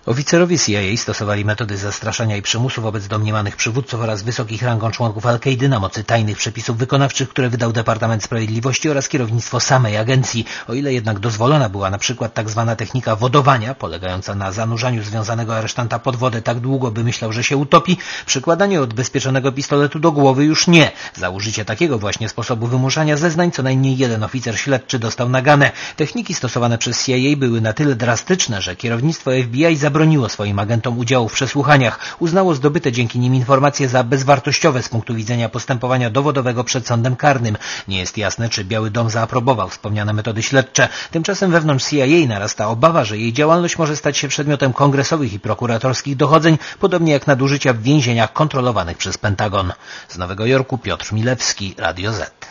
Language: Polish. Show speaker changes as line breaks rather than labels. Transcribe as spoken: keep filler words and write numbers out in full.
Oficerowie C I A stosowali metody zastraszania i przymusu wobec domniemanych przywódców oraz wysokich rangą członków Al-Kaidy na mocy tajnych przepisów wykonawczych, które wydał Departament Sprawiedliwości oraz kierownictwo samej agencji. O ile jednak dozwolona była na przykład tak zwana technika wodowania, polegająca na zanurzaniu związanego aresztanta pod wodę tak długo, by myślał, że się utopi, przykładanie odbezpieczonego pistoletu do głowy już nie. Za użycie takiego właśnie sposobu wymuszania zeznań co najmniej jeden oficer śledczy dostał naganę. Techniki stosowane przez C I A były na tyle drastyczne, że kierownictwo F B I zabroniło swoim agentom udziału w przesłuchaniach. Uznało zdobyte dzięki nim informacje za bezwartościowe z punktu widzenia postępowania dowodowego przed sądem karnym. Nie jest jasne, czy Biały Dom zaaprobował wspomniane metody śledcze. Tymczasem wewnątrz C I A narasta obawa, że jej działalność może stać się przedmiotem kongresowych i prokuratorskich dochodzeń, podobnie jak nadużycia w więzieniach kontrolowanych przez Pentagon. Z Nowego Jorku Piotr Milewski, Radio Z.